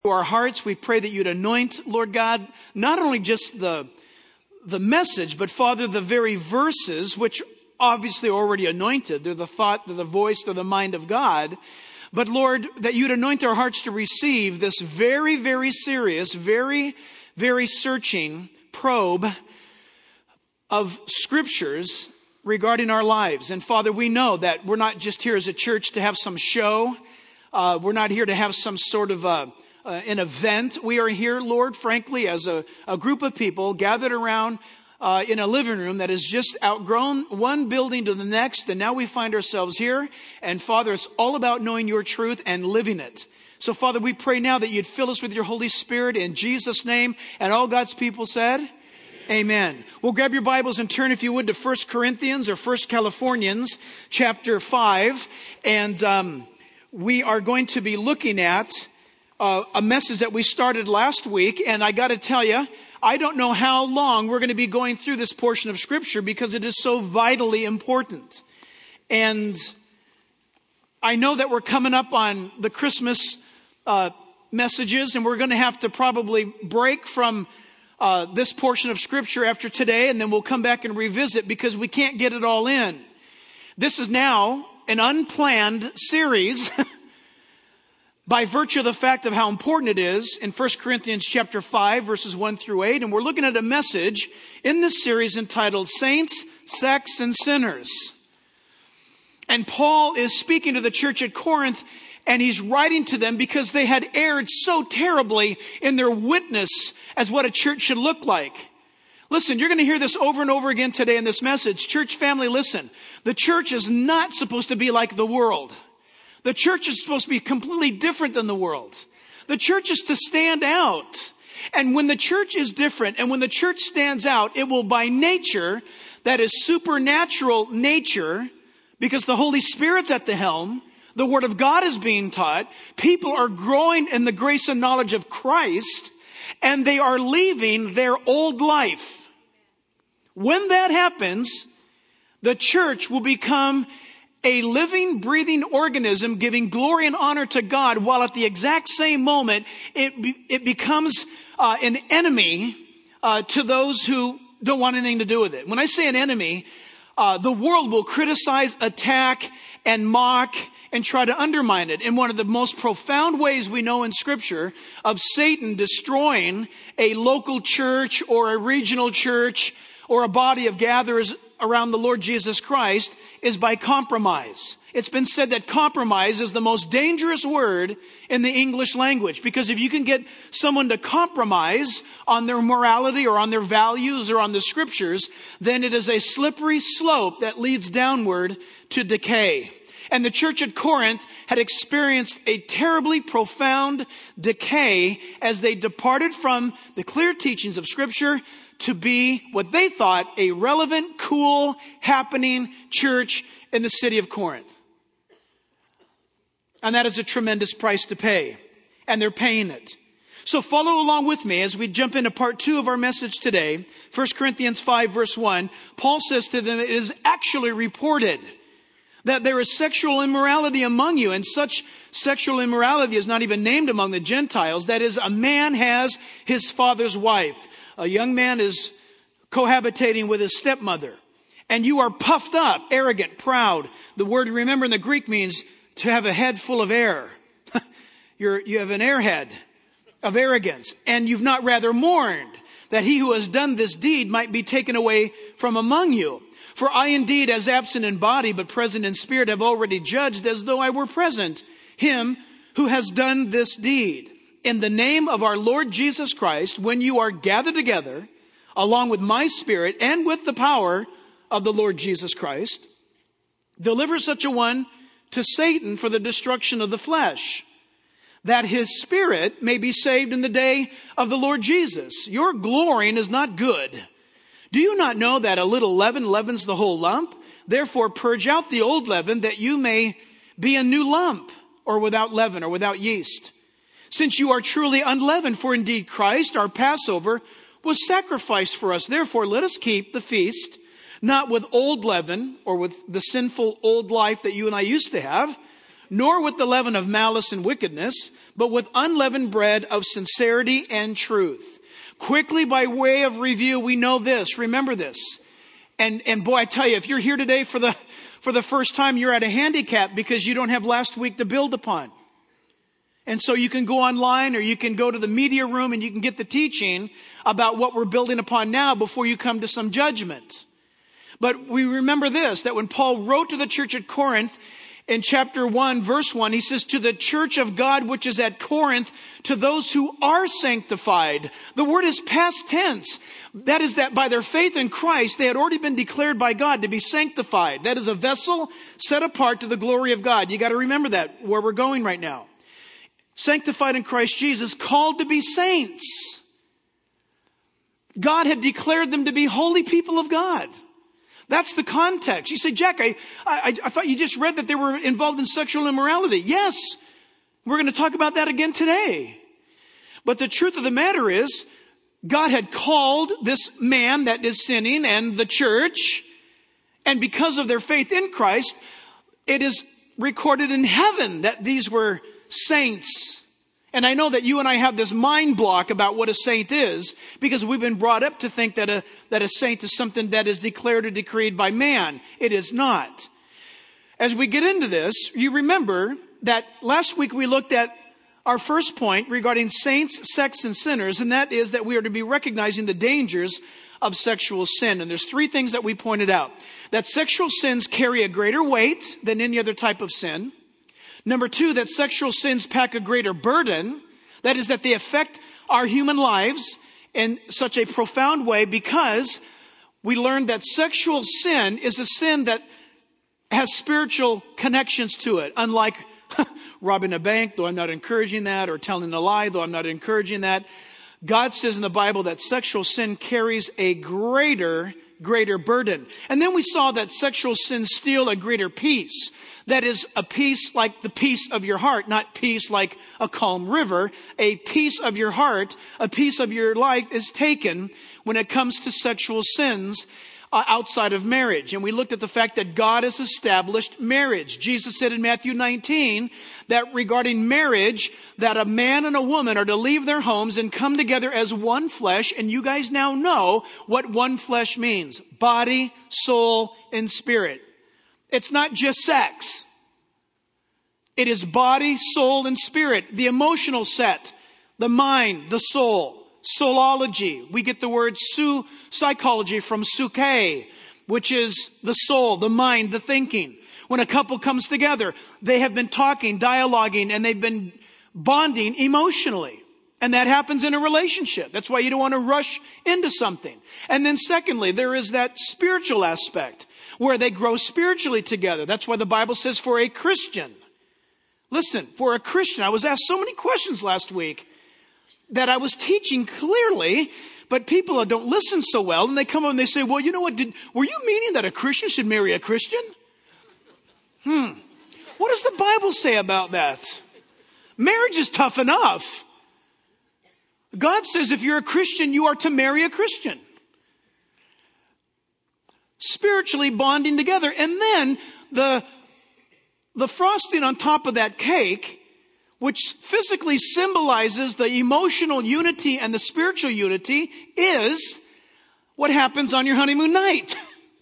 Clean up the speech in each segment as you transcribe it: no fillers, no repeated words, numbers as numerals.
our hearts. We pray that you'd anoint, Lord God, not only just the message, but Father, the very verses, which obviously are already anointed. They're the thought, they're the voice, they're the mind of God. But Lord, that you'd anoint our hearts to receive this very, very serious, very, very searching probe of scriptures regarding our lives. And Father, we know that we're not just here as a church to have some show. We're not here to have some sort of an event. We are here, Lord, frankly, as a group of people gathered around in a living room that has just outgrown one building to the next. And now we find ourselves here. And Father, it's all about knowing your truth and living it. So Father, we pray now that you'd fill us with your Holy Spirit in Jesus' name. And all God's people said, Amen. Well, grab your Bibles and turn, if you would, to 1 Corinthians or 1 Californians chapter 5. And we are going to be looking at a message that we started last week. And I got to tell you, I don't know how long we're going to be going through this portion of Scripture because it is so vitally important. And I know that we're coming up on the Christmas messages, and we're going to have to probably break from this portion of Scripture after today, and then we'll come back and revisit because we can't get it all in. This is now an unplanned series by virtue of the fact of how important it is in 1 Corinthians chapter 5, verses 1 through 8. And we're looking at a message in this series entitled Saints, Sects, and Sinners. And Paul is speaking to the church at Corinth, and he's writing to them because they had erred so terribly in their witness as what a church should look like. Listen, you're going to hear this over and over again today in this message. Church family, listen. The church is not supposed to be like the world. The church is supposed to be completely different than the world. The church is to stand out. And when the church is different and when the church stands out, it will by nature, that is supernatural nature, because the Holy Spirit's at the helm, the Word of God is being taught, people are growing in the grace and knowledge of Christ, and they are leaving their old life. When that happens, the church will become a living, breathing organism giving glory and honor to God, while at the exact same moment, it becomes an enemy to those who don't want anything to do with it. When I say an enemy, the world will criticize, attack, and mock, and try to undermine it. And one of the most profound ways we know in Scripture of Satan destroying a local church or a regional church or a body of gatherers around the Lord Jesus Christ is by compromise. It's been said that compromise is the most dangerous word in the English language, because if you can get someone to compromise on their morality or on their values or on the Scriptures, then it is a slippery slope that leads downward to decay. And the church at Corinth had experienced a terribly profound decay as they departed from the clear teachings of Scripture to be what they thought a relevant, cool, happening church in the city of Corinth. And that is a tremendous price to pay. And they're paying it. So follow along with me as we jump into part 2 of our message today. 1 Corinthians 5 verse 1. Paul says to them, it is actually reported that there is sexual immorality among you, and such sexual immorality is not even named among the Gentiles. That is, a man has his father's wife. A young man is cohabitating with his stepmother. And you are puffed up, arrogant, proud. The word, remember, in the Greek means to have a head full of air. You have an airhead of arrogance. And you've not rather mourned that he who has done this deed might be taken away from among you. For I indeed, as absent in body but present in spirit, have already judged as though I were present him who has done this deed. In the name of our Lord Jesus Christ, when you are gathered together, along with my spirit and with the power of the Lord Jesus Christ, deliver such a one to Satan for the destruction of the flesh, that his spirit may be saved in the day of the Lord Jesus. Your glorying is not good. Do you not know that a little leaven leavens the whole lump? Therefore purge out the old leaven, that you may be a new lump, or without leaven, or without yeast. Since you are truly unleavened, for indeed Christ, our Passover, was sacrificed for us. Therefore let us keep the feast, not with old leaven, or with the sinful old life that you and I used to have, nor with the leaven of malice and wickedness, but with unleavened bread of sincerity and truth. Quickly, by way of review, we know this. Remember this. And boy, I tell you, if you're here today for the first time, you're at a handicap because you don't have last week to build upon. And so you can go online or you can go to the media room and you can get the teaching about what we're building upon now before you come to some judgment. But we remember this, that when Paul wrote to the church at Corinth in chapter 1, verse 1, he says, to the church of God which is at Corinth, to those who are sanctified. The word is past tense. That is that by their faith in Christ, they had already been declared by God to be sanctified. That is a vessel set apart to the glory of God. You got to remember that, where we're going right now. Sanctified in Christ Jesus, called to be saints. God had declared them to be holy people of God. That's the context. You say, Jack, I thought you just read that they were involved in sexual immorality. Yes, we're going to talk about that again today. But the truth of the matter is, God had called this man that is sinning and the church, and because of their faith in Christ, it is recorded in heaven that these were saints. And I know that you and I have this mind block about what a saint is because we've been brought up to think that a saint is something that is declared or decreed by man. It is not. As we get into this, you remember that last week we looked at our first point regarding saints, sects, and sinners, and that is that we are to be recognizing the dangers of sexual sin. And there's three things that we pointed out. That sexual sins carry a greater weight than any other type of sin. Number two, that sexual sins pack a greater burden. That is, that they affect our human lives in such a profound way because we learned that sexual sin is a sin that has spiritual connections to it. Unlike robbing a bank, though I'm not encouraging that, or telling a lie, though I'm not encouraging that. God says in the Bible that sexual sin carries a greater burden. And then we saw that sexual sins steal a greater peace. That is a peace like the peace of your heart, not peace like a calm river. A peace of your heart, a piece of your life is taken when it comes to sexual sins outside of marriage. And we looked at the fact that God has established marriage. Jesus said in Matthew 19 that regarding marriage, that a man and a woman are to leave their homes and come together as one flesh. And you guys now know what one flesh means. Body, soul, and spirit. It's not just sex. It is body, soul, and spirit. The emotional set, the mind, the soul. Soulology. We get the word psychology from psyche, which is the soul, the mind, the thinking. When a couple comes together, they have been talking, dialoguing, and they've been bonding emotionally. And that happens in a relationship. That's why you don't want to rush into something. And then secondly, there is that spiritual aspect where they grow spiritually together. That's why the Bible says for a Christian. Listen, for a Christian, I was asked so many questions last week that I was teaching clearly, but people don't listen so well. And they come up and they say, well, you know what? Were you meaning that a Christian should marry a Christian? What does the Bible say about that? Marriage is tough enough. God says if you're a Christian, you are to marry a Christian. Spiritually bonding together. And then the frosting on top of that cake, which physically symbolizes the emotional unity and the spiritual unity, is what happens on your honeymoon night.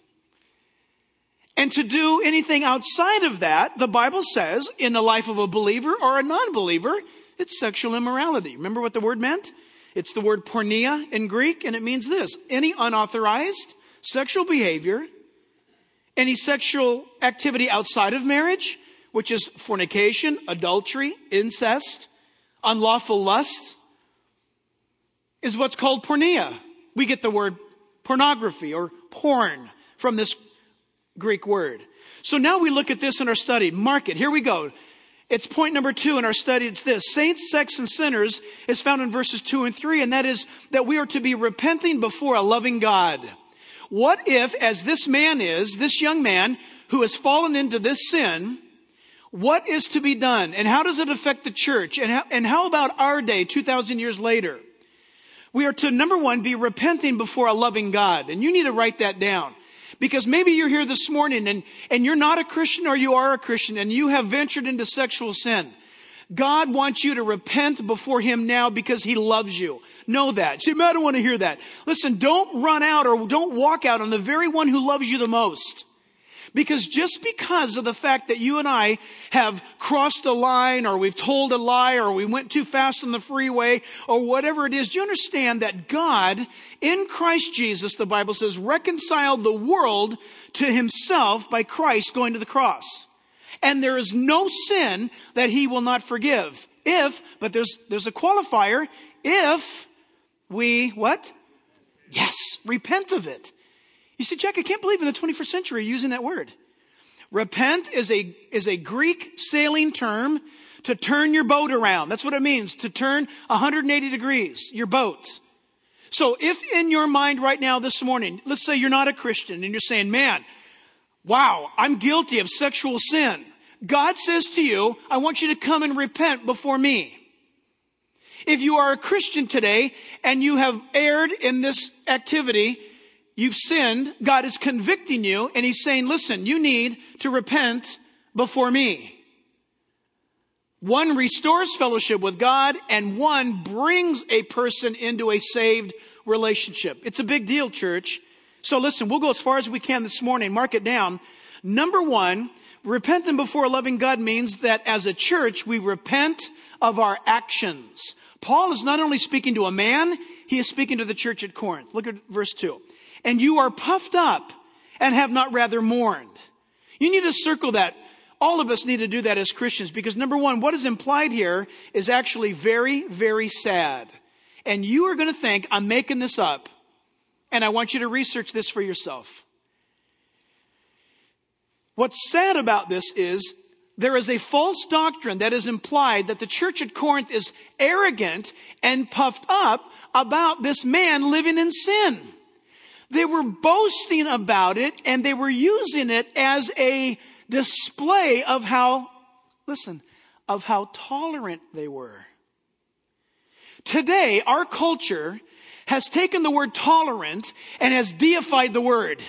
And to do anything outside of that, the Bible says, in the life of a believer or a non-believer, it's sexual immorality. Remember what the word meant? It's the word porneia in Greek, and it means this: any unauthorized sexual behavior, any sexual activity outside of marriage, which is fornication, adultery, incest, unlawful lust, is what's called porneia. We get the word pornography or porn from this Greek word. So now we look at this in our study. Mark it. Here we go. It's point number 2 in our study. It's this: saints, sects, and sinners is found in verses 2 and 3, and that is that we are to be repenting before a loving God. What if, as this young man who has fallen into this sin, what is to be done? And how does it affect the church? And how about our day, 2,000 years later? We are to, number 1, be repenting before a loving God. And you need to write that down. Because maybe you're here this morning and you're not a Christian, or you are a Christian and you have ventured into sexual sin. God wants you to repent before Him now because He loves you. Know that. See, I don't want to hear that. Listen, don't run out or don't walk out on the very one who loves you the most. Because just because of the fact that you and I have crossed a line, or we've told a lie, or we went too fast on the freeway, or whatever it is, do you understand that God, in Christ Jesus, the Bible says, reconciled the world to Himself by Christ going to the cross? And there is no sin that He will not forgive. But there's a qualifier, if we, what? Yes, repent of it. You see, Jack, I can't believe in the 21st century you're using that word. Repent is a Greek sailing term to turn your boat around. That's what it means, to turn 180 degrees, your boat. So if in your mind right now this morning, let's say you're not a Christian and you're saying, man, wow, I'm guilty of sexual sin. God says to you, I want you to come and repent before me. If you are a Christian today and you have erred in this activity, you've sinned, God is convicting you, and He's saying, listen, you need to repent before me. One restores fellowship with God, and one brings a person into a saved relationship. It's a big deal, church. So listen, we'll go as far as we can this morning. Mark it down. Number one, repenting before a loving God means that as a church, we repent of our actions. Paul is not only speaking to a man, he is speaking to the church at Corinth. Look at verse 2. And you are puffed up and have not rather mourned. You need to circle that. All of us need to do that as Christians, because number one, what is implied here is actually very, very sad. And you are going to think, I'm making this up. And I want you to research this for yourself. What's sad about this is there is a false doctrine that is implied that the church at Corinth is arrogant and puffed up about this man living in sin. They were boasting about it, and they were using it as a display of how tolerant they were. Today, our culture has taken the word tolerant and has deified the word.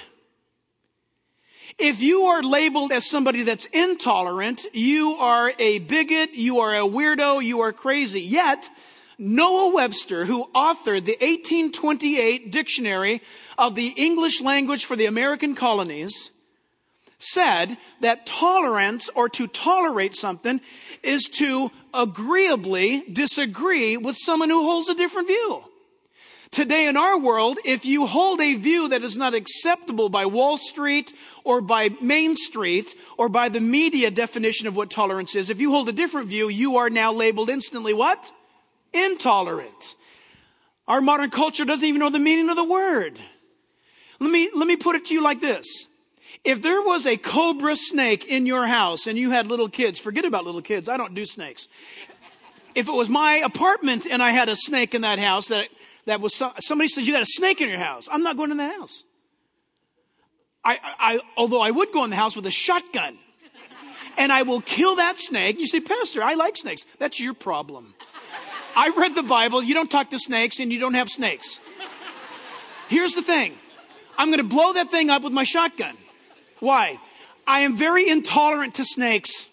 If you are labeled as somebody that's intolerant, you are a bigot, you are a weirdo, you are crazy. Yet, Noah Webster, who authored the 1828 dictionary of the English language for the American colonies, said that tolerance, or to tolerate something, is to agreeably disagree with someone who holds a different view. Today in our world, if you hold a view that is not acceptable by Wall Street or by Main Street or by the media definition of what tolerance is, if you hold a different view, you are now labeled instantly what? Intolerant. Our modern culture doesn't even know the meaning of the word. Let me put it to you like this. If there was a cobra snake in your house and you had little kids, forget about little kids. I don't do snakes. If it was my apartment and I had a snake in that house, that was somebody says you got a snake in your house, I'm not going in the house. Although I would go in the house with a shotgun, and I will kill that snake. You say, Pastor, I like snakes. That's your problem. I read the Bible. You don't talk to snakes, and you don't have snakes. Here's the thing. I'm going to blow that thing up with my shotgun. Why? I am very intolerant to snakes.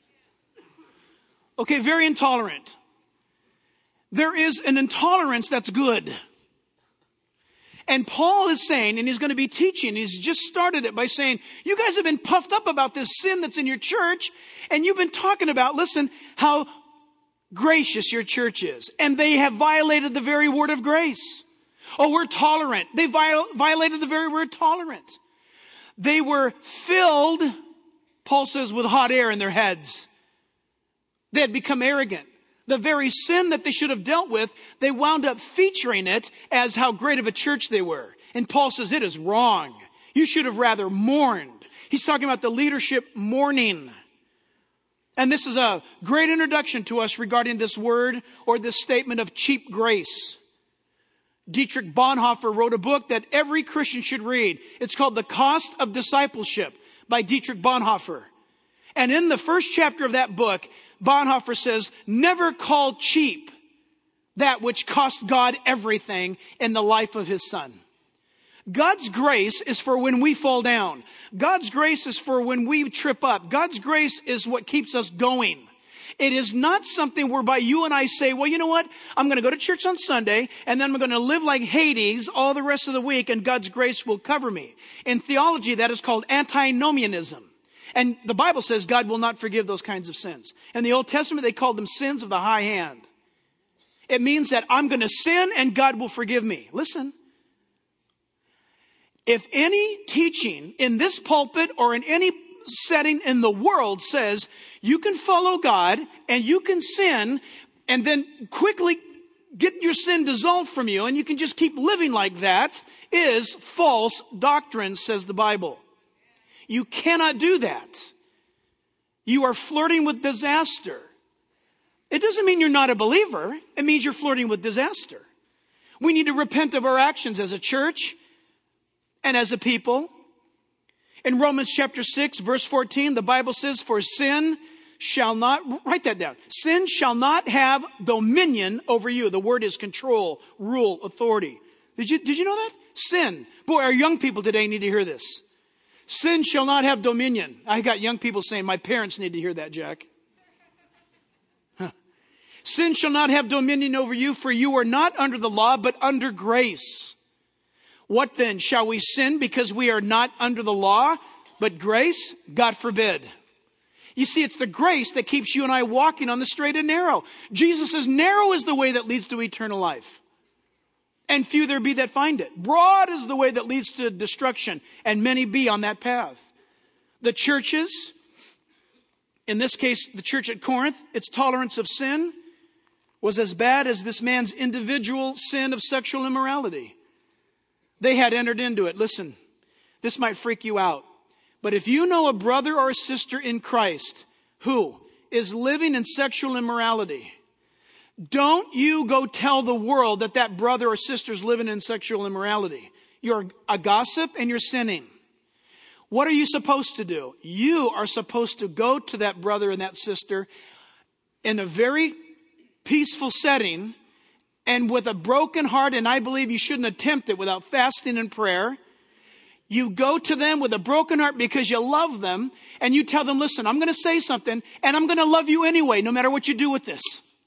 Okay, very intolerant. There is an intolerance that's good. And Paul is saying, and he's going to be teaching, he's just started it by saying, you guys have been puffed up about this sin that's in your church, and you've been talking about, listen, how gracious your church is. And they have violated the very word of grace. Oh, we're tolerant. They violated the very word tolerant. They were filled, Paul says, with hot air in their heads. They had become arrogant. The very sin that they should have dealt with, they wound up featuring it as how great of a church they were. And Paul says it is wrong. You should have rather mourned. He's talking about the leadership mourning. And this is a great introduction to us regarding this word or this statement of cheap grace. Dietrich Bonhoeffer wrote a book that every Christian should read. It's called The Cost of Discipleship by Dietrich Bonhoeffer. And in the first chapter of that book, Bonhoeffer says, never call cheap that which cost God everything in the life of his son. God's grace is for when we fall down. God's grace is for when we trip up. God's grace is what keeps us going. It is not something whereby you and I say, well, you know what? I'm going to go to church on Sunday, and then I'm going to live like Hades all the rest of the week, and God's grace will cover me. In theology, that is called antinomianism. And the Bible says God will not forgive those kinds of sins. In the Old Testament, they called them sins of the high hand. It means that I'm going to sin and God will forgive me. Listen. If any teaching in this pulpit or in any setting in the world says you can follow God and you can sin and then quickly get your sin dissolved from you and you can just keep living like that, is false doctrine, says the Bible. You cannot do that. You are flirting with disaster. It doesn't mean you're not a believer. It means you're flirting with disaster. We need to repent of our actions as a church and as a people. In Romans chapter 6, verse 14, the Bible says, for sin shall not, write that down, sin shall not have dominion over you. The word is control, rule, authority. Did you know that? Sin. Boy, our young people today need to hear this. Sin shall not have dominion. I got young people saying, my parents need to hear that, Jack. Sin shall not have dominion over you, for you are not under the law, but under grace. What then? Shall we sin because we are not under the law, but grace? God forbid. You see, it's the grace that keeps you and I walking on the straight and narrow. Jesus says, narrow is the way that leads to eternal life, and few there be that find it. Broad is the way that leads to destruction, and many be on that path. The churches, in this case, the church at Corinth, its tolerance of sin was as bad as this man's individual sin of sexual immorality. They had entered into it. Listen, this might freak you out, but if you know a brother or a sister in Christ who is living in sexual immorality, don't you go tell the world that that brother or sister is living in sexual immorality. You're a gossip and you're sinning. What are you supposed to do? You are supposed to go to that brother and that sister in a very peaceful setting and with a broken heart, and I believe you shouldn't attempt it without fasting and prayer. You go to them with a broken heart because you love them, and you tell them, listen, I'm going to say something, and I'm going to love you anyway, no matter what you do with this.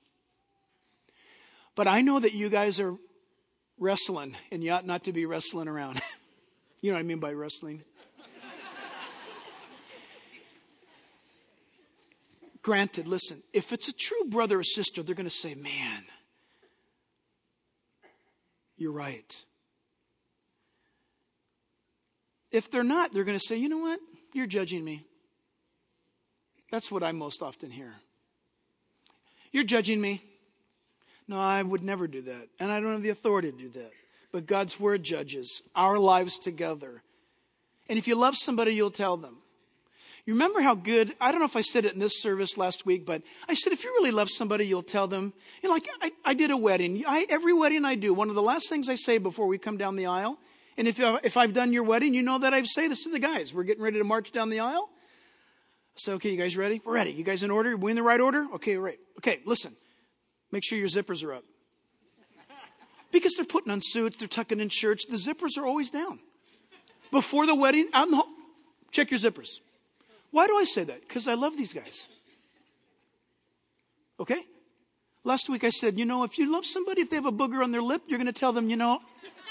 But I know that you guys are wrestling, and you ought not to be wrestling around. You know what I mean by wrestling? Granted, listen, if it's a true brother or sister, they're going to say, man, you're right. If they're not, they're going to say, you know what? You're judging me. That's what I most often hear. You're judging me. No, I would never do that. And I don't have the authority to do that. But God's word judges our lives together. And if you love somebody, you'll tell them. You remember how good, I don't know if I said it in this service last week, but I said, if you really love somebody, you'll tell them. You know, like I did a wedding. Every wedding I do, one of the last things I say before we come down the aisle, and if I've done your wedding, you know that I say this to the guys. We're getting ready to march down the aisle. So, okay, you guys ready? We're ready. You guys in order? We in the right order? Okay, right. Okay, listen. Make sure your zippers are up. Because they're putting on suits, they're tucking in shirts. The zippers are always down. Before the wedding, out in the hall, check your zippers. Why do I say that? Because I love these guys. Okay? Last week I said, you know, if you love somebody, if they have a booger on their lip, you're going to tell them, you know.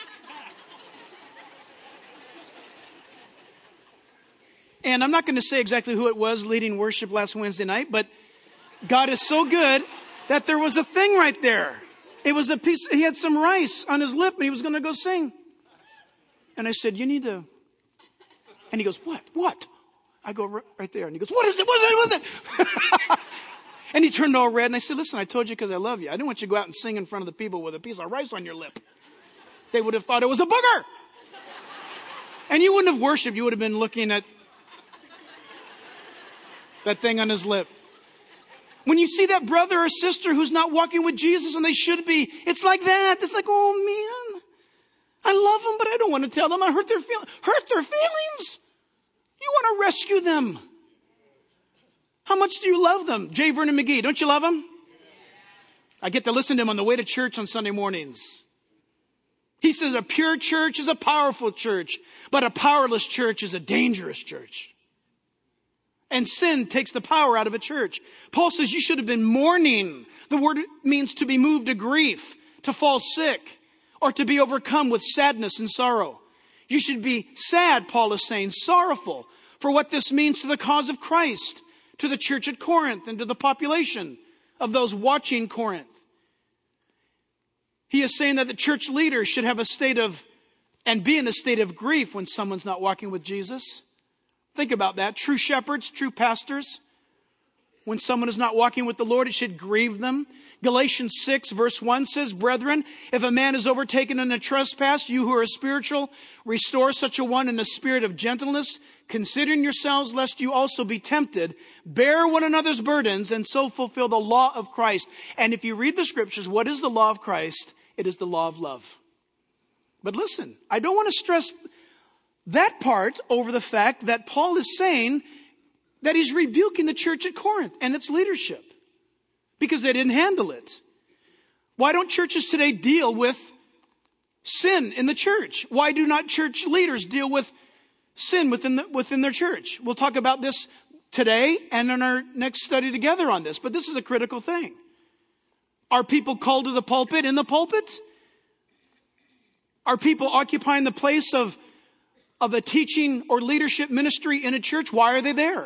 And I'm not going to say exactly who it was leading worship last Wednesday night, but God is so good that there was a thing right there. It was a piece, he had some rice on his lip and he was going to go sing. And I said, you need to, and he goes, what? I go right there. And he goes, what is it? And he turned all red. And I said, listen, I told you because I love you. I didn't want you to go out and sing in front of the people with a piece of rice on your lip. They would have thought it was a booger. And you wouldn't have worshiped. You would have been looking at that thing on his lip. When you see that brother or sister who's not walking with Jesus and they should be, it's like that. It's like, oh man, I love them, but I don't want to tell them I hurt their feelings. You want to rescue them. How much do you love them? J. Vernon McGee, don't you love him? I get to listen to him on the way to church on Sunday mornings. He says a pure church is a powerful church, but a powerless church is a dangerous church. And sin takes the power out of a church. Paul says you should have been mourning. The word means to be moved to grief, to fall sick, or to be overcome with sadness and sorrow. You should be sad, Paul is saying, sorrowful for what this means to the cause of Christ, to the church at Corinth, and to the population of those watching Corinth. He is saying that the church leaders should have a state of, and be in a state of grief when someone's not walking with Jesus. Think about that. True shepherds, true pastors, when someone is not walking with the Lord, it should grieve them. Galatians 6 verse 1 says, Brethren, if a man is overtaken in a trespass, you who are spiritual, restore such a one in the spirit of gentleness, considering yourselves lest you also be tempted. Bear one another's burdens and so fulfill the law of Christ. And if you read the scriptures, what is the law of Christ? It is the law of love. But listen, I don't want to stress that part over the fact that Paul is saying that he's rebuking the church at Corinth and its leadership because they didn't handle it. Why don't churches today deal with sin in the church? Why do not church leaders deal with sin within their church? We'll talk about this today and in our next study together on this, but this is a critical thing. Are people called to the pulpit in the pulpit? Are people occupying the place of a teaching or leadership ministry in a church? Why are they there?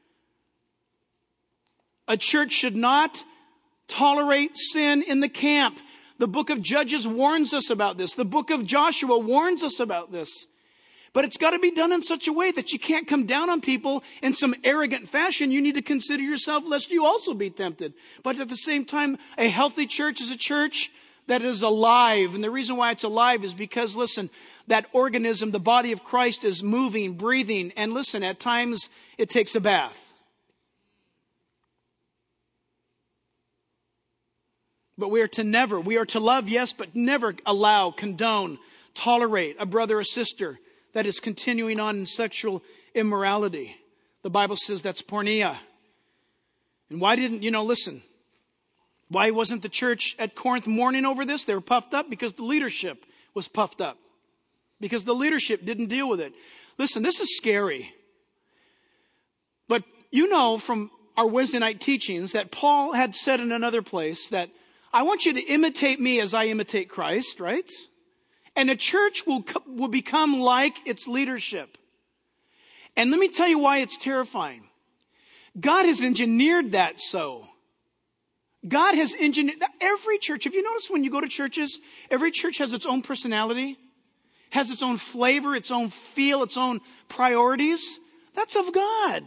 A church should not tolerate sin in the camp. The book of Judges warns us about this. The book of Joshua warns us about this. But it's got to be done in such a way that you can't come down on people in some arrogant fashion. You need to consider yourself lest you also be tempted. But at the same time, a healthy church is a church that is alive. And the reason why it's alive is because, listen, that organism, the body of Christ, is moving, breathing. And listen, at times it takes a bath. But we are to love, yes, but never allow, condone, tolerate a brother or sister that is continuing on in sexual immorality. The Bible says that's porneia. And why wasn't the church at Corinth mourning over this? They were puffed up because the leadership was puffed up. Because the leadership didn't deal with it. Listen, this is scary. But you know from our Wednesday night teachings that Paul had said in another place that I want you to imitate me as I imitate Christ, right? And a church will become like its leadership. And let me tell you why it's terrifying. God has engineered that so. God has engineered every church. Have you noticed when you go to churches, every church has its own personality, has its own flavor, its own feel, its own priorities? That's of God.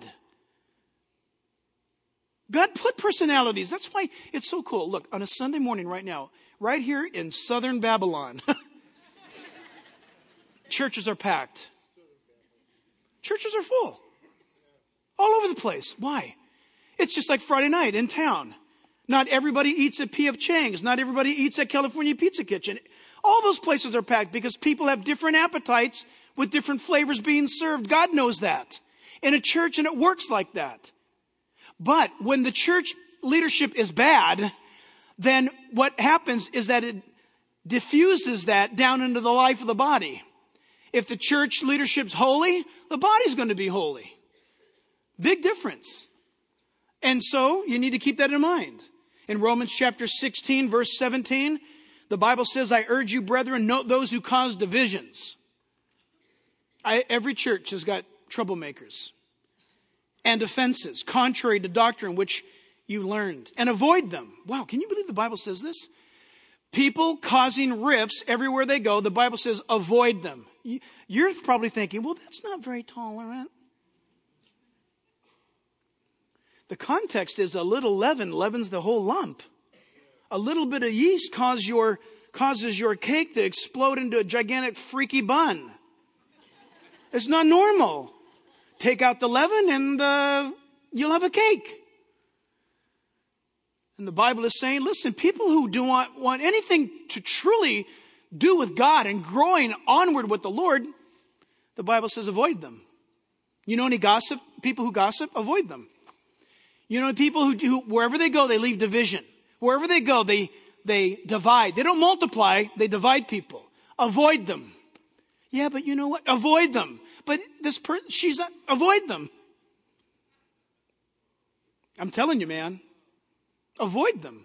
God put personalities. That's why it's so cool. Look, on a Sunday morning right now, right here in southern Babylon, churches are packed. Churches are full. All over the place. Why? It's just like Friday night in town. Not everybody eats at P.F. Chang's. Not everybody eats at California Pizza Kitchen. All those places are packed because people have different appetites with different flavors being served. God knows that. In a church, and it works like that. But when the church leadership is bad, then what happens is that it diffuses that down into the life of the body. If the church leadership's holy, the body's going to be holy. Big difference. And so you need to keep that in mind. In Romans chapter 16, verse 17, the Bible says, I urge you, brethren, note those who cause divisions. Every church has got troublemakers and offenses, contrary to doctrine which you learned, and avoid them. Wow, can you believe the Bible says this? People causing rifts everywhere they go, the Bible says avoid them. You're probably thinking, well, that's not very tolerant. The context is a little leaven leavens the whole lump. A little bit of yeast causes your cake to explode into a gigantic freaky bun. It's not normal. Take out the leaven and you'll have a cake. And the Bible is saying, listen, people who do not want anything to truly do with God and growing onward with the Lord, the Bible says avoid them. You know any people who gossip? Avoid them. You know people who wherever they go, they leave division. Wherever they go, they divide. They don't multiply, they divide people. Avoid them. Yeah, but you know what? Avoid them. But avoid them. I'm telling you, man. Avoid them.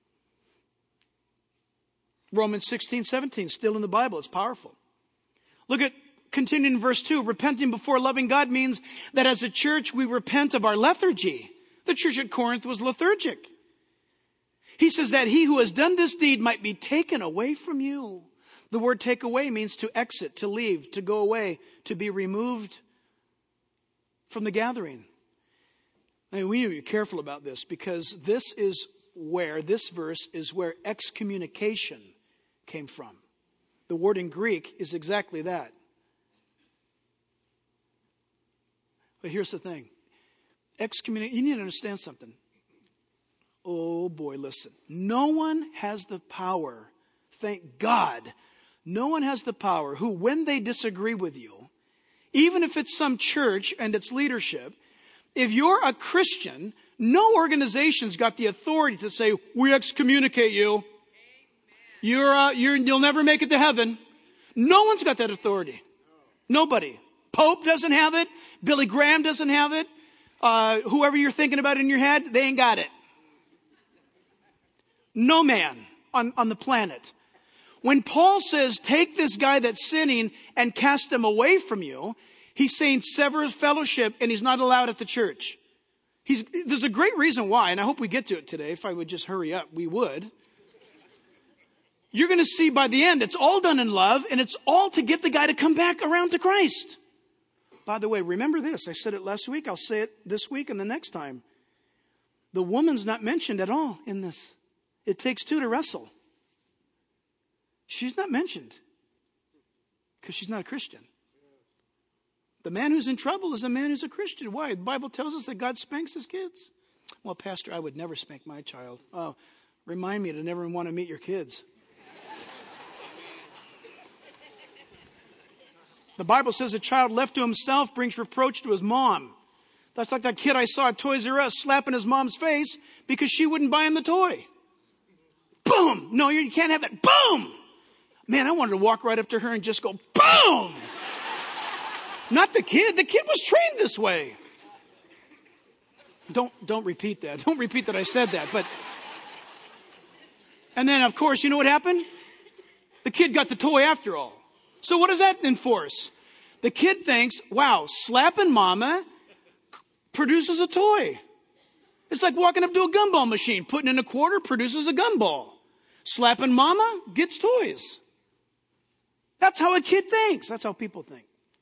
Romans 16:17, still in the Bible. It's powerful. Look at, continuing in verse 2. Repenting before loving God means that as a church, we repent of our lethargy. The church at Corinth was lethargic. He says that he who has done this deed might be taken away from you. The word take away means to exit, to leave, to go away, to be removed from the gathering. I mean, we need to be careful about this because this verse is where excommunication came from. The word in Greek is exactly that. But here's the thing. You need to understand something. Oh boy, listen. No one has the power, thank God, no one has the power who, when they disagree with you, even if it's some church and its leadership, if you're a Christian, no organization's got the authority to say, we excommunicate you. You'll never make it to heaven. No one's got that authority. Nobody. Pope doesn't have it. Billy Graham doesn't have it. Whoever you're thinking about in your head, they ain't got it. No man on the planet. When Paul says, take this guy that's sinning and cast him away from you, he's saying sever his fellowship and he's not allowed at the church. There's a great reason why, and I hope we get to it today. If I would just hurry up, we would. You're going to see by the end, it's all done in love, and it's all to get the guy to come back around to Christ. By the way, remember this. I said it last week. I'll say it this week and the next time. The woman's not mentioned at all in this. It takes two to wrestle. She's not mentioned because she's not a Christian. The man who's in trouble is a man who's a Christian. Why? The Bible tells us that God spanks his kids. Well, Pastor, I would never spank my child. Oh, remind me to never want to meet your kids. The Bible says a child left to himself brings reproach to his mom. That's like that kid I saw at Toys R Us slapping his mom's face because she wouldn't buy him the toy. Boom! No, you can't have that. Boom! Man, I wanted to walk right up to her and just go, boom! Not the kid. The kid was trained this way. Don't repeat that. Don't repeat that I said that. And then, of course, you know what happened? The kid got the toy after all. So what does that enforce? The kid thinks, wow, slapping mama produces a toy. It's like walking up to a gumball machine. Putting in a quarter produces a gumball. Slapping mama gets toys. That's how a kid thinks. That's how people think.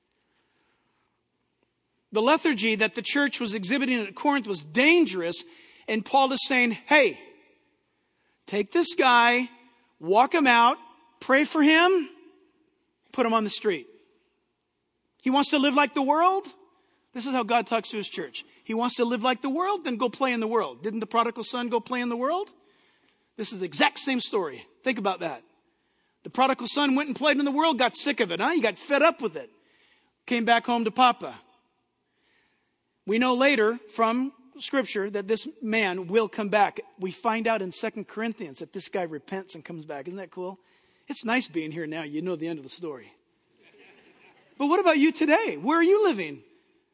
The lethargy that the church was exhibiting at Corinth was dangerous. And Paul is saying, hey, take this guy, walk him out, pray for him, put him on the street. He wants to live like the world? This is how God talks to his church. He wants to live like the world? Then go play in the world. Didn't the prodigal son go play in the world? This is the exact same story. Think about that. The prodigal son went and played in the world, got sick of it. He got fed up with it. Came back home to Papa. We know later from Scripture that this man will come back. We find out in 2 Corinthians that this guy repents and comes back. Isn't that cool? It's nice being here now. You know the end of the story. But what about you today? Where are you living?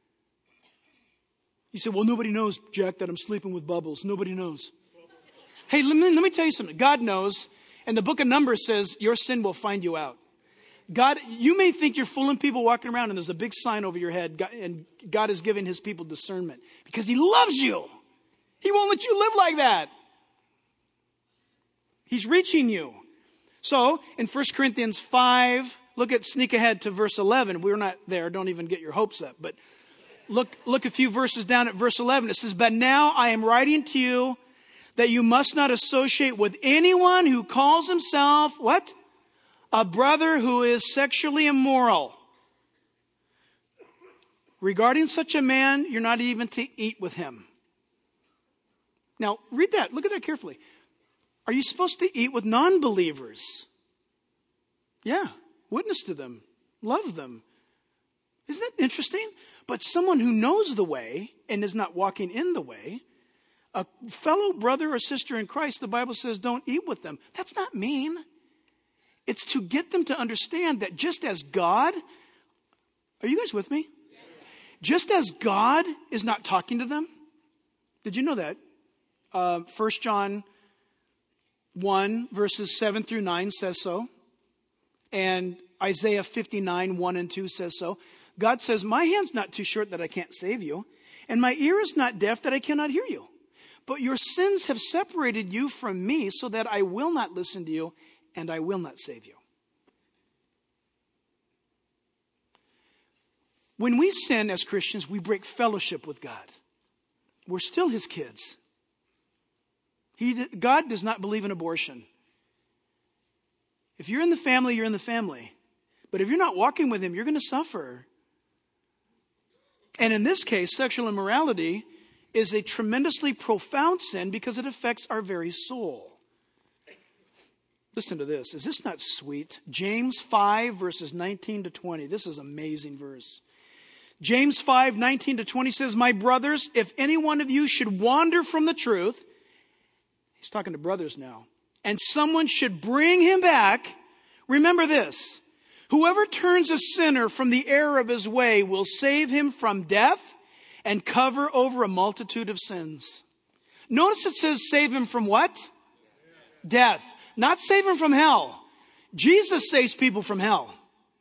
You say, well, nobody knows, Jack, that I'm sleeping with Bubbles. Nobody knows. Hey, let me tell you something. God knows. And the book of Numbers says your sin will find you out. God, you may think you're fooling people walking around and there's a big sign over your head, and God is giving his people discernment because he loves you. He won't let you live like that. He's reaching you. So in 1 Corinthians 5, sneak ahead to verse 11. We're not there. Don't even get your hopes up. But look a few verses down at verse 11. It says, but now I am writing to you that you must not associate with anyone who calls himself, what? A brother who is sexually immoral. Regarding such a man, you're not even to eat with him. Now, read that. Look at that carefully. Are you supposed to eat with non-believers? Yeah. Witness to them. Love them. Isn't that interesting? But someone who knows the way and is not walking in the way, a fellow brother or sister in Christ, the Bible says don't eat with them. That's not mean. It's to get them to understand that just as God, are you guys with me? Just as God is not talking to them. Did you know that? 1 John 1 verses 7 through 9 says so. And Isaiah 59, 1 and 2 says so. God says, my hand's not too short that I can't save you, and my ear is not deaf that I cannot hear you. But your sins have separated you from me so that I will not listen to you and I will not save you. When we sin as Christians, we break fellowship with God. We're still his kids. God does not believe in abortion. If you're in the family, you're in the family. But if you're not walking with him, you're going to suffer. And in this case, sexual immorality is a tremendously profound sin because it affects our very soul. Listen to this. Is this not sweet? James 5 verses 19 to 20. This is an amazing verse. James 5, 19 to 20 says, my brothers, if any one of you should wander from the truth, he's talking to brothers now, and someone should bring him back, remember this, whoever turns a sinner from the error of his way will save him from death and cover over a multitude of sins. Notice it says save him from what? Death. Not save him from hell. Jesus saves people from hell.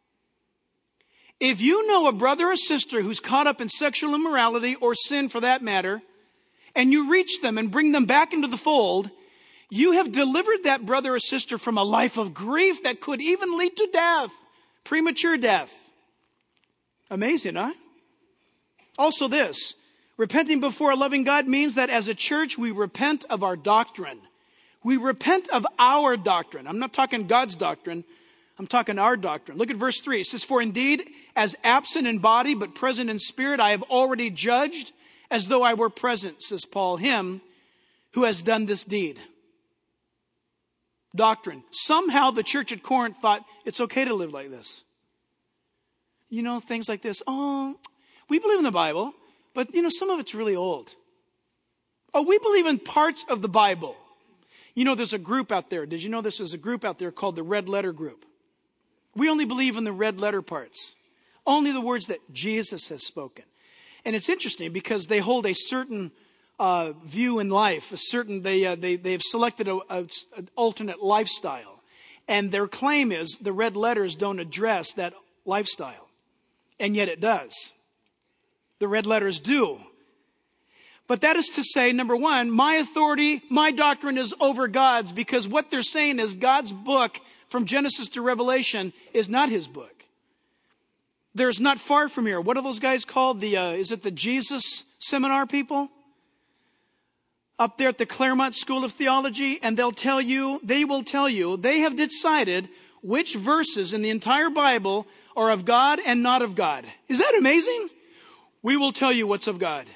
If you know a brother or sister who's caught up in sexual immorality or sin for that matter, and you reach them and bring them back into the fold, you have delivered that brother or sister from a life of grief that could even lead to death, premature death. Amazing, huh? Also this, repenting before a loving God means that as a church, we repent of our doctrine. We repent of our doctrine. I'm not talking God's doctrine. I'm talking our doctrine. Look at verse 3. It says, for indeed, as absent in body but present in spirit, I have already judged as though I were present, says Paul, him who has done this deed. Doctrine. Somehow the church at Corinth thought it's okay to live like this. You know, things like this. Oh, we believe in the Bible, but you know, some of it's really old. Oh, we believe in parts of the Bible. You know, there's a group out there. Did you know this is a group out there called the Red Letter Group? We only believe in the red letter parts. Only the words that Jesus has spoken. And it's interesting because they hold a certain view in life. They've selected an alternate lifestyle. And their claim is the red letters don't address that lifestyle. And yet it does. The red letters do. But that is to say, number one, my authority, my doctrine is over God's, because what they're saying is God's book from Genesis to Revelation is not his book. There's not far from here. What are those guys called? Is it the Jesus Seminar people? Up there at the Claremont School of Theology, and they will tell you, they have decided which verses in the entire Bible are of God and not of God. Is that amazing? We will tell you what's of God.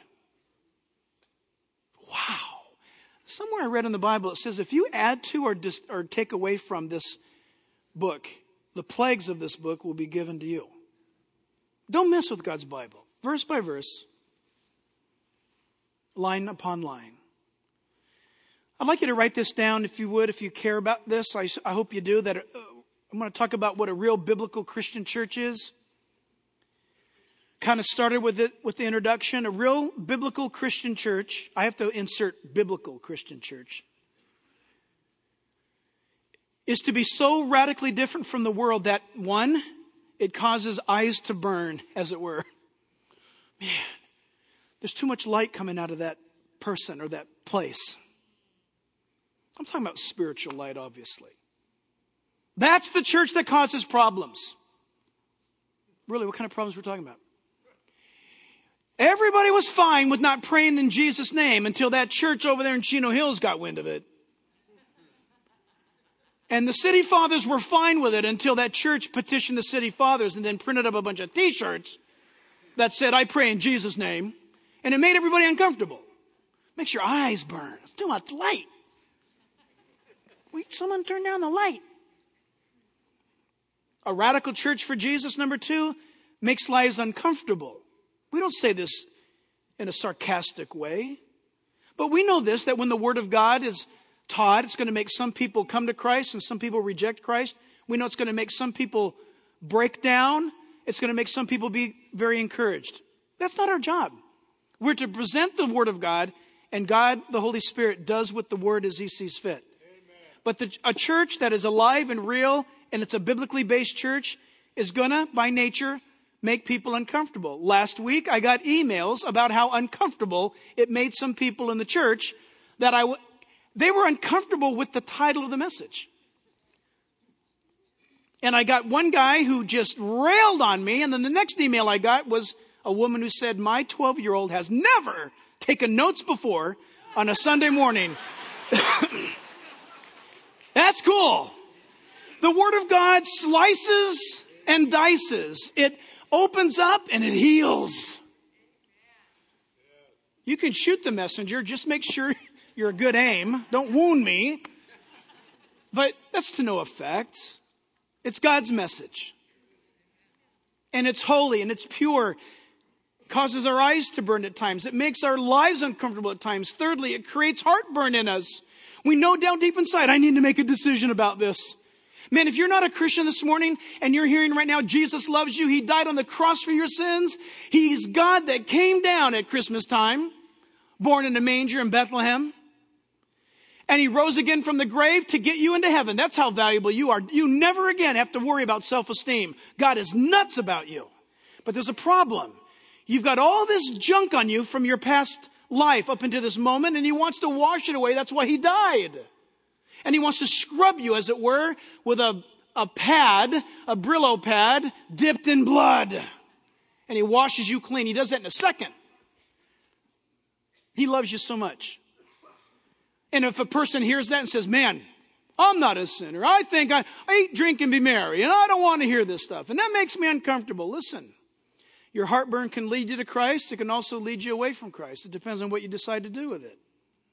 Wow. Somewhere I read in the Bible, it says if you add to or take away from this book, the plagues of this book will be given to you. Don't mess with God's Bible. Verse by verse. Line upon line. I'd like you to write this down if you would, if you care about this. I hope you do. That I'm going to talk about what a real biblical Christian church is. Kind of started with the introduction. A real biblical Christian church. I have to insert biblical Christian church. Is to be so radically different from the world that, one, it causes eyes to burn, as it were. Man, there's too much light coming out of that person or that place. I'm talking about spiritual light, obviously. That's the church that causes problems. Really, what kind of problems we're talking about? Everybody was fine with not praying in Jesus' name until that church over there in Chino Hills got wind of it. And the city fathers were fine with it until that church petitioned the city fathers and then printed up a bunch of t-shirts that said, I pray in Jesus' name. And it made everybody uncomfortable. Makes your eyes burn. It's too much light. Someone turn down the light. A radical church for Jesus, number two, makes lives uncomfortable. We don't say this in a sarcastic way. But we know this, that when the Word of God is taught, it's going to make some people come to Christ and some people reject Christ. We know it's going to make some people break down. It's going to make some people be very encouraged. That's not our job. We're to present the Word of God, and God, the Holy Spirit, does with the Word as He sees fit. But a church that is alive and real, and it's a biblically based church, is going to, by nature, make people uncomfortable. Last week, I got emails about how uncomfortable it made some people in the church that they were uncomfortable with the title of the message. And I got one guy who just railed on me, and then the next email I got was a woman who said, my 12-year-old has never taken notes before on a Sunday morning. That's cool. The Word of God slices and dices. It opens up and it heals. You can shoot the messenger. Just make sure you're a good aim. Don't wound me. But that's to no effect. It's God's message. And it's holy and it's pure. It causes our eyes to burn at times. It makes our lives uncomfortable at times. Thirdly, it creates heartburn in us. We know down deep inside, I need to make a decision about this. Man, if you're not a Christian this morning and you're hearing right now, Jesus loves you. He died on the cross for your sins. He's God that came down at Christmas time, born in a manger in Bethlehem. And He rose again from the grave to get you into heaven. That's how valuable you are. You never again have to worry about self-esteem. God is nuts about you. But there's a problem. You've got all this junk on you from your past life up into this moment, and He wants to wash it away. That's why He died. And He wants to scrub you, as it were, with a pad, a Brillo pad, dipped in blood. And He washes you clean. He does that in a second. He loves you so much. And if a person hears that and says, man, I'm not a sinner. I think I eat, drink, and be merry, and I don't want to hear this stuff. And that makes me uncomfortable. Listen, your heartburn can lead you to Christ. It can also lead you away from Christ. It depends on what you decide to do with it.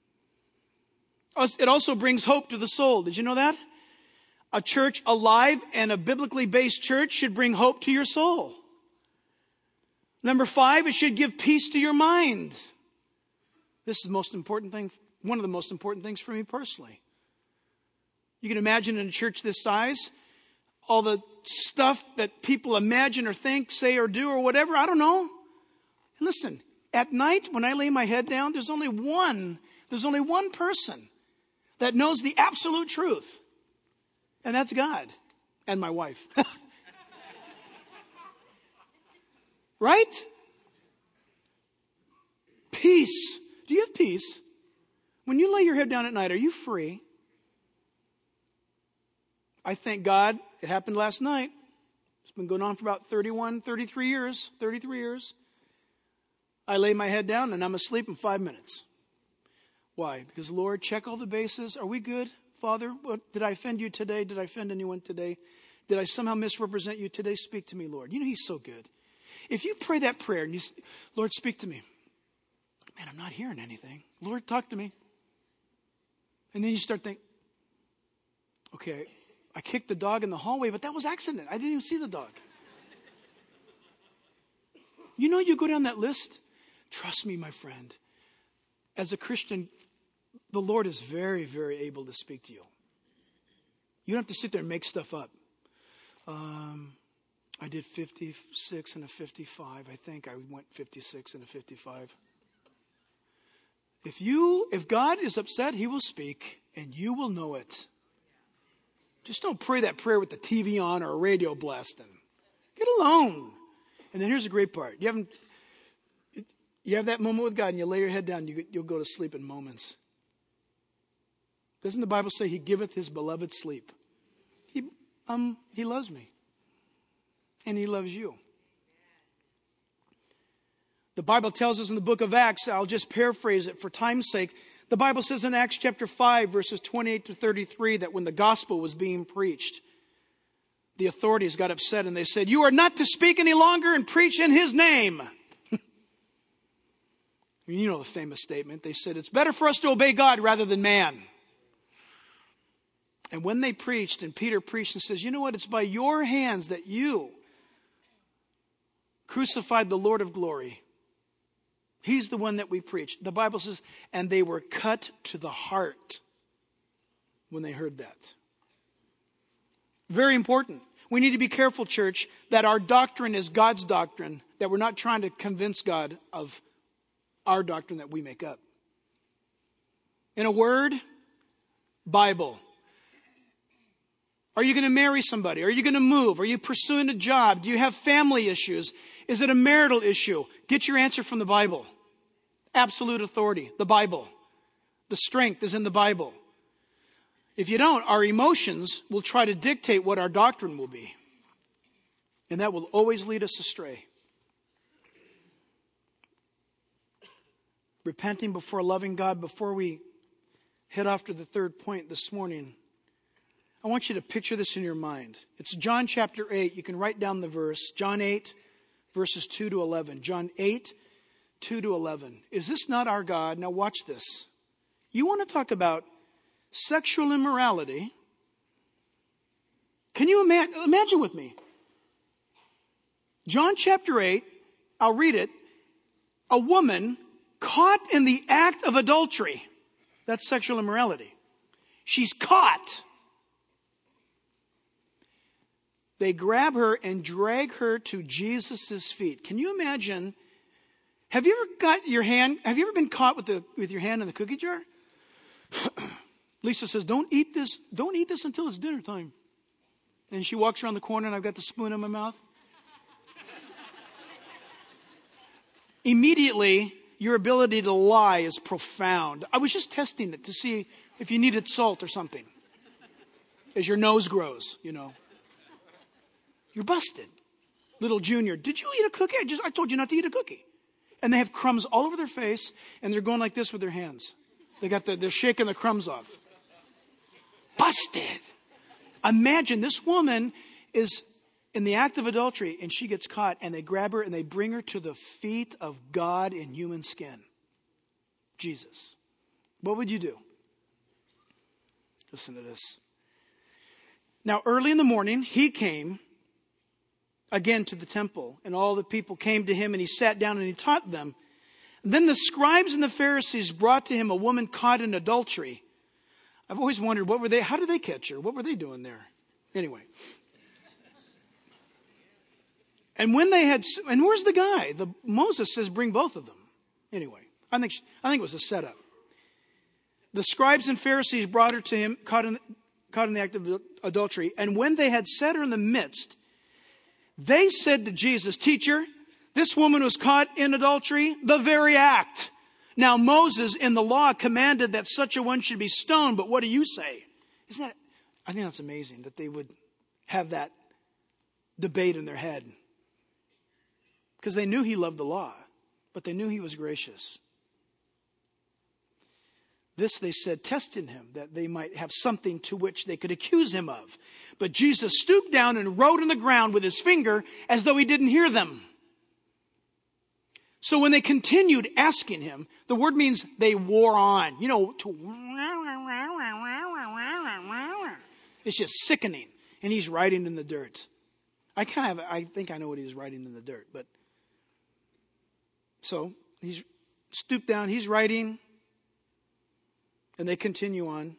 It also brings hope to the soul. Did you know that? A church alive and a biblically based church should bring hope to your soul. Number 5, it should give peace to your mind. This is the most important thing, one of the most important things for me personally. You can imagine in a church this size, all the stuff that people imagine or think, say or do or whatever, I don't know. And listen, at night when I lay my head down, there's only one person that knows the absolute truth. And that's God and my wife. Right? Peace. Do you have peace? When you lay your head down at night, are you free? I thank God it happened last night. It's been going on for about 33 years. I lay my head down and I'm asleep in 5 minutes. Why? Because, Lord, check all the bases. Are we good, Father? Did I offend you today? Did I offend anyone today? Did I somehow misrepresent you today? Speak to me, Lord. You know He's so good. If you pray that prayer and you say, Lord, speak to me. Man, I'm not hearing anything. Lord, talk to me. And then you start thinking, okay, I kicked the dog in the hallway, but that was accident. I didn't even see the dog. You know, you go down that list. Trust me, my friend. As a Christian, the Lord is very, very able to speak to you. You don't have to sit there and make stuff up. I did 56 and a 55. I think I went 56 and a 55. If God is upset, He will speak and you will know it. Just don't pray that prayer with the TV on or a radio blasting. Get alone. And then here's the great part. You have that moment with God and you lay your head down, you'll go to sleep in moments. Doesn't the Bible say He giveth His beloved sleep? He loves me. And He loves you. The Bible tells us in the book of Acts, I'll just paraphrase it for time's sake. The Bible says in Acts chapter 5, verses 28 to 33, that when the gospel was being preached, the authorities got upset and they said, you are not to speak any longer and preach in His name. You know the famous statement. They said, it's better for us to obey God rather than man. And when they preached, and Peter preached and says, you know what? It's by your hands that you crucified the Lord of glory. He's the one that we preach. The Bible says, and they were cut to the heart when they heard that. Very important. We need to be careful, church, that our doctrine is God's doctrine, that we're not trying to convince God of our doctrine that we make up. In a word, Bible. Are you going to marry somebody? Are you going to move? Are you pursuing a job? Do you have family issues? Is it a marital issue? Get your answer from the Bible. Absolute authority, the Bible. The strength is in the Bible. If you don't, our emotions will try to dictate what our doctrine will be. And that will always lead us astray. Repenting before a loving God. Before we head off to the third point this morning, I want you to picture this in your mind. It's John chapter 8. You can write down the verse. John 8, verses 2 to 11. John 8, 2 to 11. Is this not our God? Now watch this. You want to talk about sexual immorality? Can you imagine with me? John chapter 8, I'll read it. A woman caught in the act of adultery. That's sexual immorality. She's caught. They grab her and drag her to Jesus' feet. Can you imagine? Have you ever been caught with your hand in the cookie jar? Lisa says, don't eat this until it's dinner time. And she walks around the corner and I've got the spoon in my mouth. Immediately, your ability to lie is profound. I was just testing it to see if you needed salt or something. As your nose grows, You're busted. Little Junior, did you eat a cookie? I told you not to eat a cookie. And they have crumbs all over their face and they're going like this with their hands. They're shaking the crumbs off. Busted. Imagine this woman is in the act of adultery and she gets caught and they grab her and they bring her to the feet of God in human skin. Jesus. What would you do? Listen to this. Now early in the morning, he came again to the temple and all the people came to him and he sat down and he taught them. And then the scribes and the Pharisees brought to him a woman caught in adultery. I've always wondered, how did they catch her? What were they doing there? Anyway. And where's the guy? Moses says bring both of them. Anyway, I think it was a setup. The scribes and Pharisees brought her to him, caught in the act of adultery. And when they had set her in the midst, they said to Jesus, Teacher, this woman was caught in adultery, the very act. Now Moses in the law commanded that such a one should be stoned, but what do you say? I think that's amazing that they would have that debate in their head. Because they knew he loved the law, but they knew he was gracious. This they said, testing him, that they might have something to which they could accuse him of. But Jesus stooped down and wrote on the ground with his finger as though he didn't hear them. So when they continued asking him, the word means they wore on. It's just sickening. And he's writing in the dirt. I think I know what he was writing in the dirt. But so he's stooped down, he's writing. And they continue on.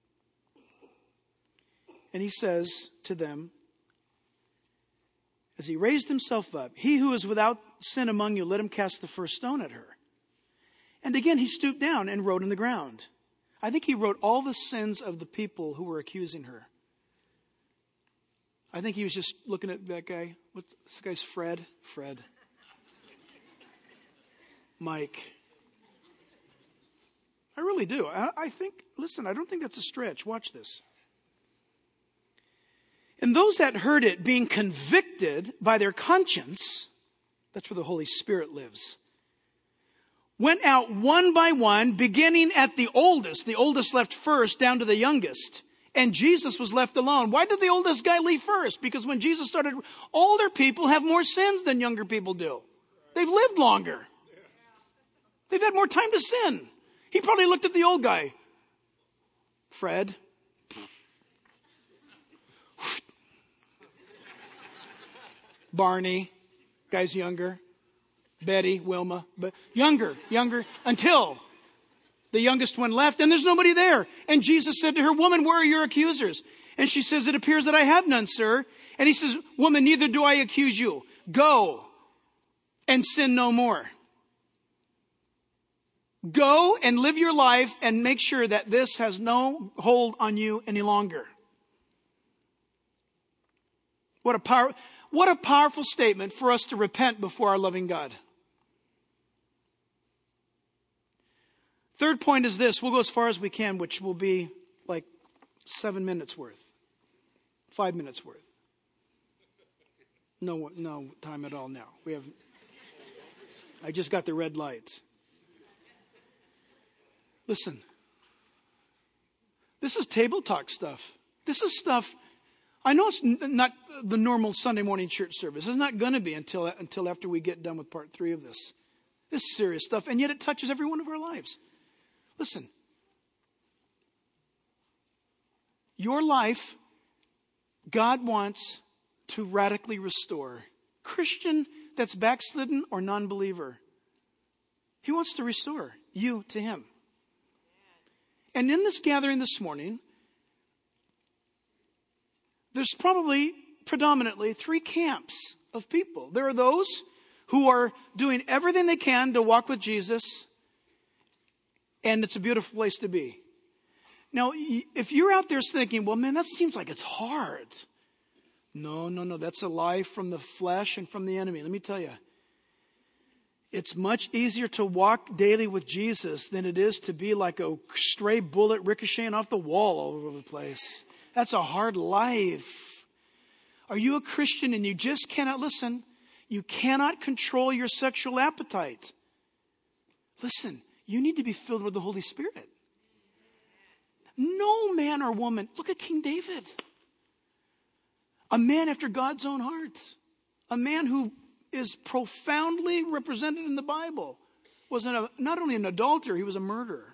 And he says to them, as he raised himself up, he who is without sin among you, let him cast the first stone at her. And again, he stooped down and wrote in the ground. I think he wrote all the sins of the people who were accusing her. I think he was just looking at that guy. This guy's Fred. Mike. I really do. I don't think that's a stretch. Watch this. And those that heard it, being convicted by their conscience, that's where the Holy Spirit lives, went out one by one, beginning at the oldest left first, down to the youngest. And Jesus was left alone. Why did the oldest guy leave first? Because when Jesus started, older people have more sins than younger people do. They've lived longer. They've had more time to sin. He probably looked at the old guy. Fred. Barney. Guy's younger. Betty, Wilma. But younger. Until The youngest one left, and there's nobody there. And Jesus said to her, "Woman, where are your accusers?" And she says, "It appears that I have none, sir." And he says, "Woman, neither do I accuse you. Go and sin no more." Go and live your life and make sure that this has no hold on you any longer. What a powerful statement for us to repent before our loving God. Third point is this. We'll go as far as we can, which will be like 7 minutes worth. 5 minutes worth. No time at all now. I just got the red light. Listen. This is table talk stuff. This is stuff, I know it's not the normal Sunday morning church service. It's not going to be until after we get done with part 3 of this. This is serious stuff, and yet it touches every one of our lives. Listen. Your life, God wants to radically restore. Christian that's backslidden or non-believer, He wants to restore you to Him. And in this gathering this morning, there's probably predominantly 3 camps of people. There are those who are doing everything they can to walk with Jesus, and it's a beautiful place to be. Now, if you're out there thinking, well, man, that seems like it's hard. No. That's a lie from the flesh and from the enemy. Let me tell you. It's much easier to walk daily with Jesus than it is to be like a stray bullet ricocheting off the wall all over the place. That's a hard life. Are you a Christian and you just cannot listen? You cannot control your sexual appetite. Listen, you need to be filled with the Holy Spirit. No man or woman, look at King David. A man after God's own heart. A man who is profoundly represented in the Bible. Was not only an adulterer, he was a murderer.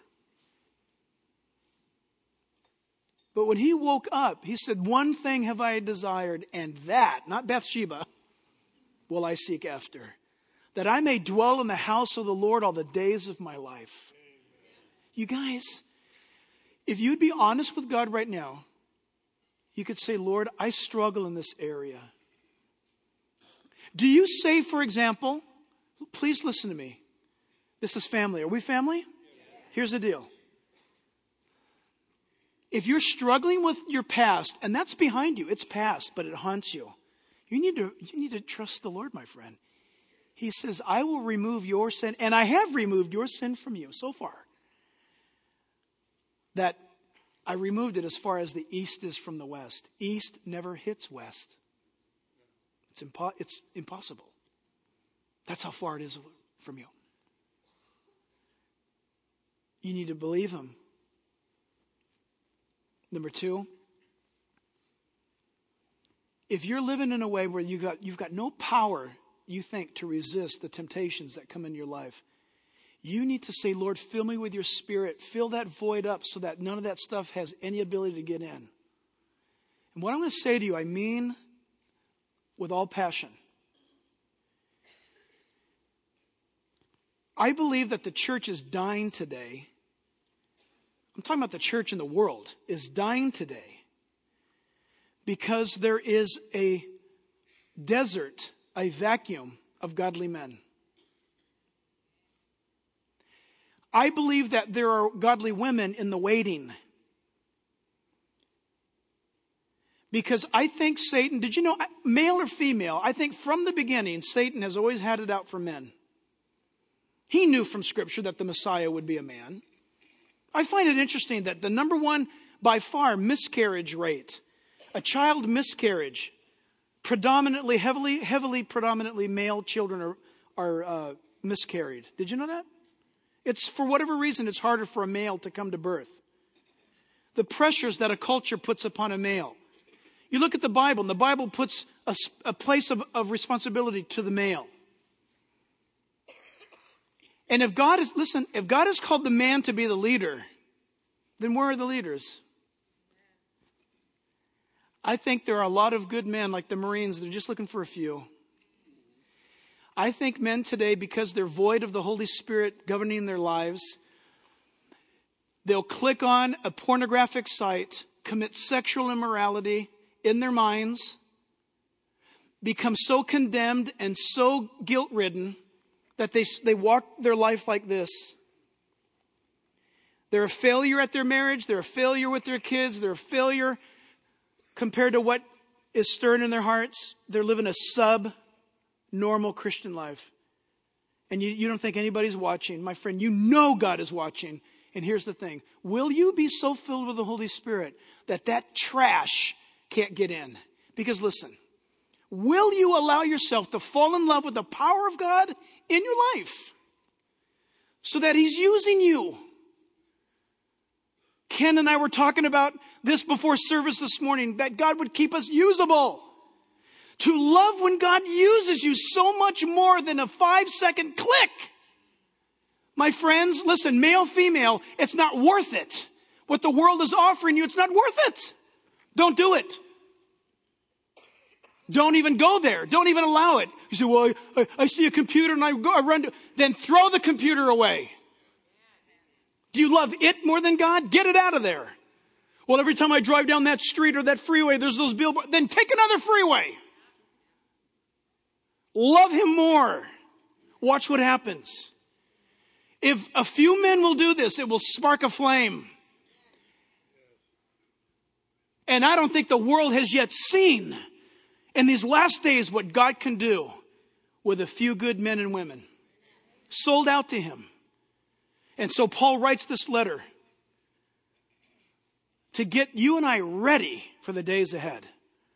But when he woke up, he said, "One thing have I desired, and that," not Bathsheba, "will I seek after, that I may dwell in the house of the Lord all the days of my life." You guys, if you'd be honest with God right now, you could say, "Lord, I struggle in this area." Do you say, for example, please listen to me. This is family. Are we family? Here's the deal. If you're struggling with your past, and that's behind you, it's past, but it haunts you. You need to trust the Lord, my friend. He says, "I will remove your sin," and I have removed your sin from you so far. That I removed it as far as the east is from the west. East never hits west. It's impossible. That's how far it is from you. You need to believe Him. Number 2, if you're living in a way where you've got no power, you think, to resist the temptations that come in your life, you need to say, "Lord, fill me with your Spirit. Fill that void up so that none of that stuff has any ability to get in." And what I'm going to say to you, I mean with all passion. I believe that the church is dying today. I'm talking about the church in the world is dying today because there is a desert, a vacuum of godly men. I believe that there are godly women in the waiting. Because I think Satan, did you know, male or female, I think from the beginning, Satan has always had it out for men. He knew from Scripture that the Messiah would be a man. I find it interesting that the number one, by far, miscarriage rate, a child miscarriage, predominantly, heavily predominantly male children are miscarried. Did you know that? It's, for whatever reason, it's harder for a male to come to birth. The pressures that a culture puts upon a male. You look at the Bible, and the Bible puts a place of responsibility to the male. And if God has called the man to be the leader, then where are the leaders? I think there are a lot of good men like the Marines. They're just looking for a few. I think men today, because they're void of the Holy Spirit governing their lives, They'll click on a pornographic site, commit sexual immorality in their minds, become so condemned and so guilt-ridden that they walk their life like this. They're a failure at their marriage. They're a failure with their kids. They're a failure compared to what is stirring in their hearts. They're living a sub-normal Christian life. And you don't think anybody's watching. My friend, you know God is watching. And here's the thing. Will you be so filled with the Holy Spirit that trash can't get in? Because listen, will you allow yourself to fall in love with the power of God in your life so that He's using you? Ken and I were talking about this before service this morning, that God would keep us usable. To love when God uses you so much more than a 5-second click. My friends, listen, male, female, it's not worth it. What the world is offering you, it's not worth it. Don't do it. Don't even go there. Don't even allow it. You say, well, I see a computer and I run to... Then throw the computer away. Do you love it more than God? Get it out of there. Well, every time I drive down that street or that freeway, there's those billboards. Then take another freeway. Love Him more. Watch what happens. If a few men will do this, it will spark a flame. And I don't think the world has yet seen in these last days what God can do with a few good men and women sold out to Him. And so Paul writes this letter to get you and I ready for the days ahead.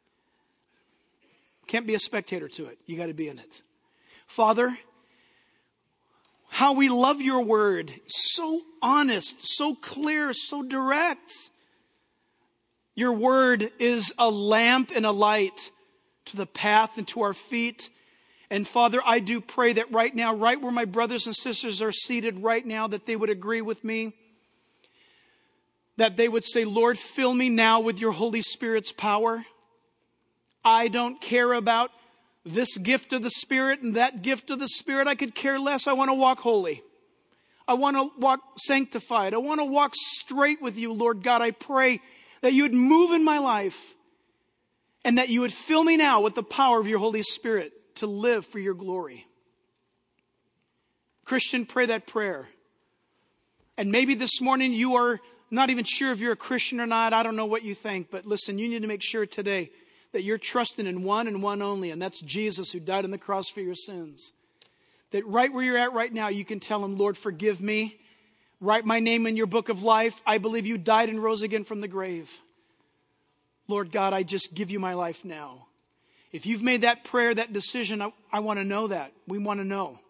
Can't be a spectator to it. You got to be in it. Father, how we love your word. So honest, so clear, so direct. Your word is a lamp and a light to the path and to our feet. And Father, I do pray that right now, right where my brothers and sisters are seated right now, that they would agree with me. That they would say, Lord, fill me now with your Holy Spirit's power. I don't care about this gift of the Spirit and that gift of the Spirit. I could care less. I want to walk holy. I want to walk sanctified. I want to walk straight with you, Lord God. I pray that you would move in my life and that you would fill me now with the power of your Holy Spirit to live for your glory. Christian, pray that prayer. And maybe this morning you are not even sure if you're a Christian or not. I don't know what you think, but listen, you need to make sure today that you're trusting in one and one only, and that's Jesus who died on the cross for your sins. That right where you're at right now, you can tell Him, Lord, forgive me. Write my name in your book of life. I believe you died and rose again from the grave. Lord God, I just give you my life now. If you've made that prayer, that decision, I want to know that. We want to know.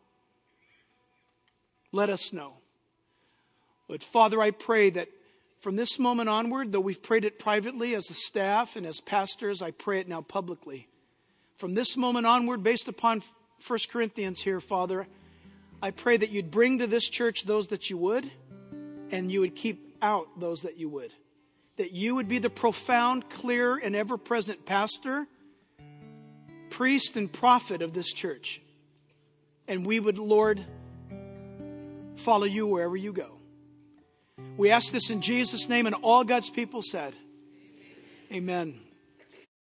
Let us know. But Father, I pray that from this moment onward, though we've prayed it privately as a staff and as pastors, I pray it now publicly. From this moment onward, based upon 1 Corinthians here, Father, I pray that you'd bring to this church those that you would, and you would keep out those that you would. That you would be the profound, clear, and ever-present pastor, priest, and prophet of this church. And we would, Lord, follow you wherever you go. We ask this in Jesus' name, and all God's people said, Amen.